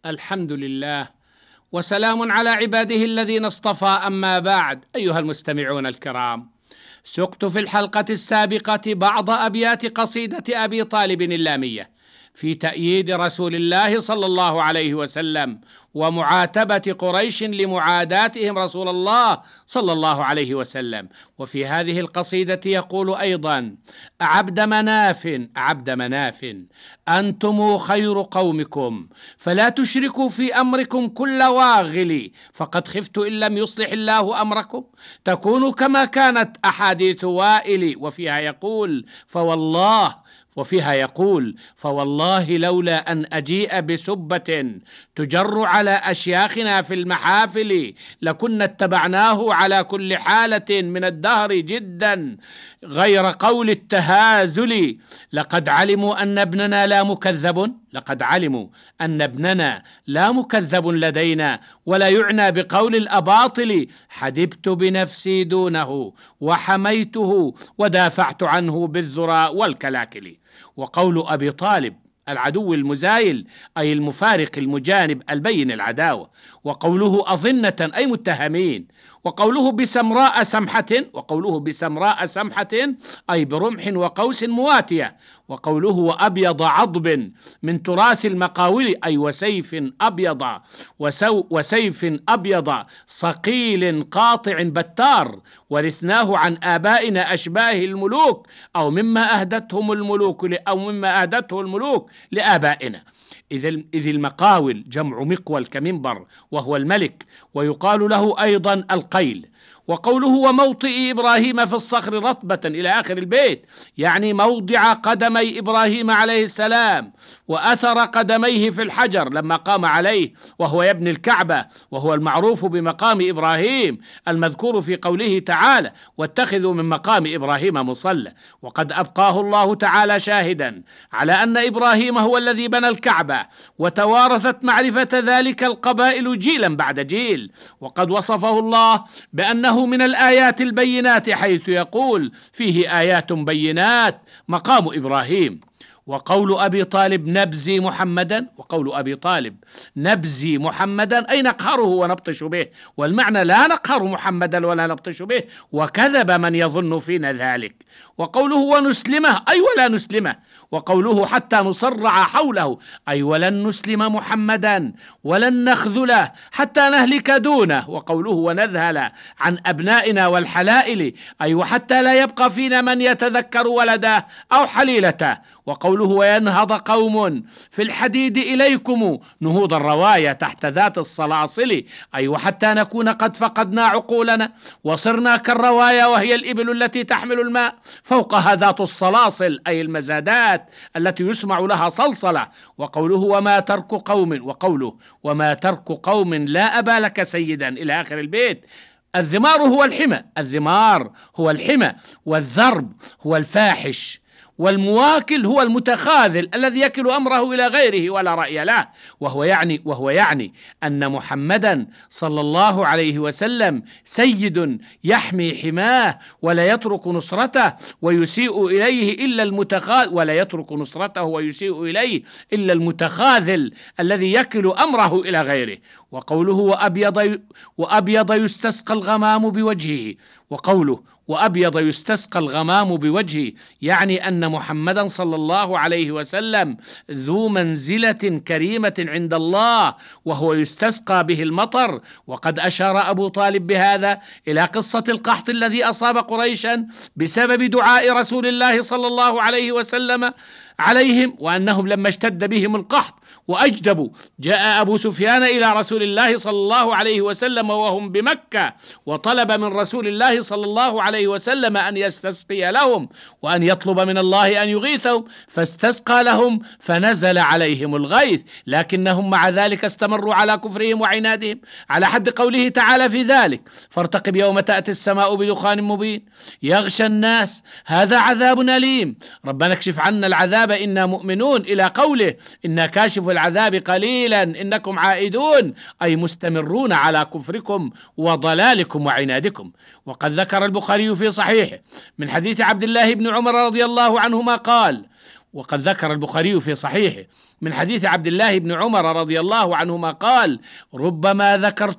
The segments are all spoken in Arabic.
الحمد لله، وسلام على عباده الذين اصطفى. أما بعد، أيها المستمعون الكرام، سقت في الحلقة السابقة بعض أبيات قصيدة أبي طالب اللامية في تأييد رسول الله صلى الله عليه وسلم ومعاتبة قريش لمعاداتهم رسول الله صلى الله عليه وسلم. وفي هذه القصيدة يقول أيضا: أعبد مناف أنتم خير قومكم، فلا تشركوا في أمركم كل واغل، فقد خفت إن لم يصلح الله أمركم تكونوا كما كانت أحاديث وائل. وفيها يقول: فوالله لولا أن أجيء بسبة تجر على أشياخنا في المحافل لكنا اتبعناه على كل حالة من الدهر جدا غير قول التهازل. لقد علموا أن ابننا لا مكذب لدينا ولا يعنى بقول الأباطل. حدبت بنفسي دونه وحميته ودافعت عنه بالذراء والكلاكل. وقول أبي طالب العدو المزايل أي المفارق المجانب البين العداوة. وقوله أظنة أي متهمين. وقوله بسمراء سمحة أي برمح وقوس مواتية. وقوله وأبيض عضب من تراث المقاول أي وسيف أبيض صقيل قاطع بتار ورثناه عن آبائنا أشباه الملوك أو مما أهدته الملوك لآبائنا. إذ المقاول جمع مقول كمنبر وهو الملك، ويقال له أيضا القيل. وقوله وموطئ إبراهيم في الصخر رطبة إلى آخر البيت يعني موضع قدمي إبراهيم عليه السلام وأثر قدميه في الحجر لما قام عليه وهو يبني الكعبة، وهو المعروف بمقام إبراهيم المذكور في قوله تعالى: واتخذوا من مقام إبراهيم مصلى. وقد أبقاه الله تعالى شاهدا على أن إبراهيم هو الذي بنى الكعبة، وتوارثت معرفة ذلك القبائل جيلا بعد جيل. وقد وصفه الله بأنه من الآيات البينات حيث يقول فيه آيات بينات مقام إبراهيم. وقول أبي طالب نبزي محمدا أي نقهره ونبطش به، والمعنى لا نقهر محمدا ولا نبطش به، وكذب من يظن فينا ذلك. وقوله ونسلمه أي ولا نسلمه. وقوله حتى نصرع حوله أي ولن نسلم محمدا ولن نخذله حتى نهلك دونه. وقوله ونذهل عن أبنائنا والحلائل أي وحتى لا يبقى فينا من يتذكر ولده أو حليلته. وقوله وينهض قوم في الحديد إليكم نهوض الرواية تحت ذات الصلاصل أي وحتى نكون قد فقدنا عقولنا وصرنا كالرواية وهي الإبل التي تحمل الماء فوقها ذات الصلاصل أي المزادات التي يسمع لها صلصلة. وقوله وما ترك قوم لا أبا لك سيدا إلى آخر البيت. الذمار هو الحمى والذرب هو الفاحش، والمواكل هو المتخاذل الذي يكل أمره إلى غيره ولا رأي له. وهو يعني أن محمدا صلى الله عليه وسلم سيد يحمي حماه ولا يترك نصرته ويسيء إليه إلا المتخاذل الذي يكل أمره إلى غيره. وقوله وأبيض يستسقى الغمام بوجهه. وأبيض يستسقى الغمام بوجهه يعني أن محمدا صلى الله عليه وسلم ذو منزلة كريمة عند الله وهو يستسقى به المطر. وقد أشار أبو طالب بهذا إلى قصة القحط الذي أصاب قريشا بسبب دعاء رسول الله صلى الله عليه وسلم عليهم، وأنهم لما اشتد بهم القحط وأجدبوا جاء أبو سفيان إلى رسول الله صلى الله عليه وسلم وهم بمكة وطلب من رسول الله صلى الله عليه وسلم أن يستسقي لهم وأن يطلب من الله أن يغيثهم، فاستسقى لهم فنزل عليهم الغيث، لكنهم مع ذلك استمروا على كفرهم وعنادهم على حد قوله تعالى في ذلك: فارتقب يوم تأتي السماء بدخان مبين يغشى الناس هذا عذاب أليم ربنا اكشف عنا العذاب إنا مؤمنون إلى قوله إنا كاشف العذاب قليلا إنكم عائدون أي مستمرون على كفركم وضلالكم وعنادكم. وقد ذكر البخاري في صحيحه من حديث عبد الله بن عمر رضي الله عنهما قال: وقد ذكر البخاري في صحيحه من حديث عبد الله بن عمر رضي الله عنهما قال: ربما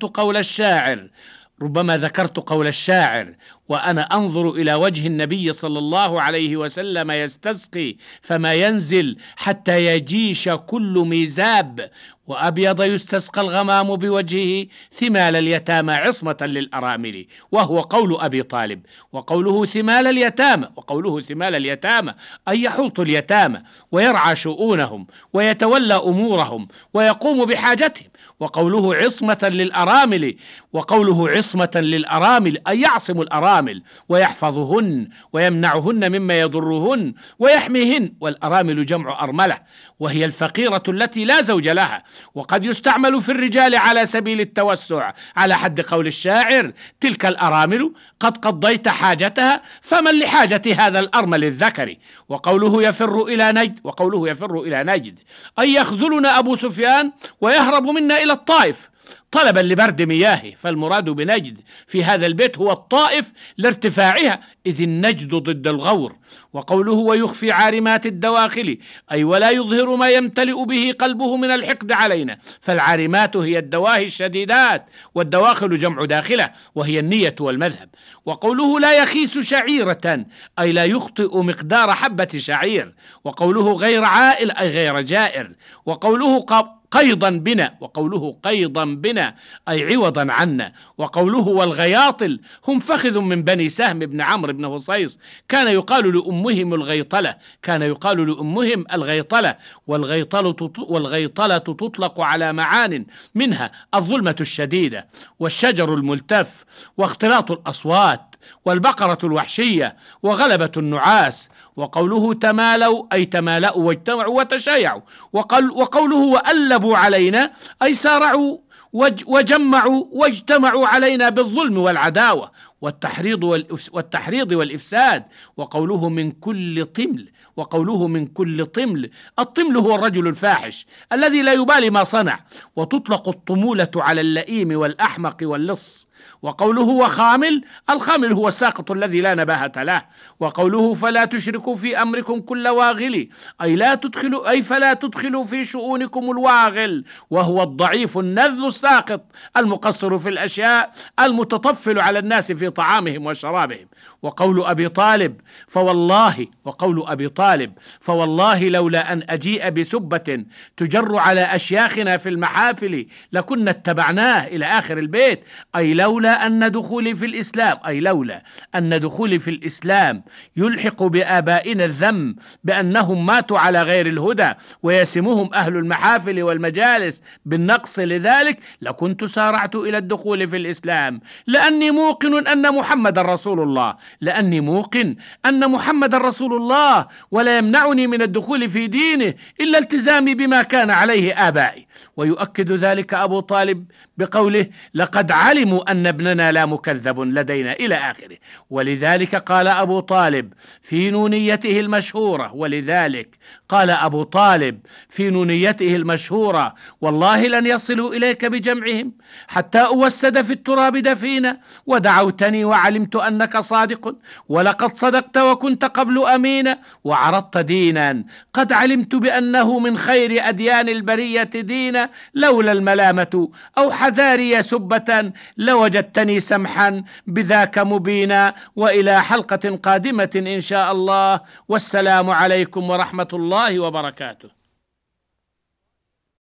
ذكرت قول الشاعر وأنا أنظر إلى وجه النبي صلى الله عليه وسلم يستسقي فما ينزل حتى يجيش كل ميزاب، وأبيض يستسقى الغمام بوجهه ثمال اليتامى عصمة للأرامل، وهو قول أبي طالب. وقوله ثمال اليتامى أي يحوط اليتامى ويرعى شؤونهم ويتولى أمورهم ويقوم بحاجتهم. وقوله عصمة للأرامل أي يعصم الأرامل ويحفظهن ويمنعهن مما يضرهن ويحميهن. والأرامل جمع أرملة، وهي الفقيرة التي لا زوج لها. وقد يستعمل في الرجال على سبيل التوسع، على حد قول الشاعر: تلك الأرامل قد قضيت حاجتها فمن لحاجة هذا الأرمل الذكر. وقوله يفر إلى نجد أي يخذلنا أبو سفيان ويهرب منا إلى الطائف طلبا لبرد مياهه. فالمراد بنجد في هذا البيت هو الطائف لارتفاعها، إذ النجد ضد الغور. وقوله ويخفي عارمات الدواخل أي ولا يظهر ما يمتلئ به قلبه من الحقد علينا، فالعارمات هي الدواهي الشديدات، والدواخل جمع داخلة وهي النية والمذهب. وقوله لا يخيس شعيرة أي لا يخطئ مقدار حبة شعير. وقوله غير عائل أي غير جائر. وقوله قيضا بنا أي عوضا عنا. وقوله والغياطل هم فخذ من بني سهم بن عمرو بن هصيص كان يقال لأمهم الغيطلة. والغيطلة تطلق على معان منها الظلمة الشديدة والشجر الملتف واختلاط الأصوات والبقرة الوحشية وغلبة النعاس. وقوله تمالوا أي تمالأوا واجتمعوا وتشايعوا. وقوله وألبوا علينا أي سارعوا وجمعوا واجتمعوا علينا بالظلم والعداوة والتحريض والإفساد. وقوله من كل طمل الطمل هو الرجل الفاحش الذي لا يبالي ما صنع، وتطلق الطمولة على اللئيم والأحمق واللص. وقوله وخامل الخامل هو الساقط الذي لا نباهة له. وقوله فلا تشركوا في أمركم كل واغل أي فلا تدخلوا في شؤونكم الواغل، وهو الضعيف النذل الساقط المقصر في الأشياء المتطفل على الناس في طعامهم وشرابهم. وقول أبي طالب فوالله لولا أن أجيء بسبة تجر على أشياخنا في المحافل لكنا اتبعناه إلى آخر البيت، أي لولا أن دخولي في الإسلام يلحق بآبائنا الذم بأنهم ماتوا على غير الهدى ويسمهم أهل المحافل والمجالس بالنقص لذلك لكنت سارعت إلى الدخول في الإسلام، لأني موقن أن محمد رسول الله ولا يمنعني من الدخول في دينه إلا التزامي بما كان عليه آبائي. ويؤكد ذلك أبو طالب بقوله لقد علموا أن ابننا لا مكذب لدينا إلى آخره. ولذلك قال أبو طالب في نونيته المشهورة والله لن يصلوا إليك بجمعهم حتى أوسد في التراب دفينا، ودعوتني وعلمت أنك صادق ولقد صدقت وكنت قبل أمينا، وعرضت دينا قد علمت بأنه من خير أديان البرية دينا، لولا الملامة أو حذاري سبة لوجدتني سمحا بذاك مبينا. وإلى حلقة قادمة إن شاء الله، والسلام عليكم ورحمة الله وبركاته.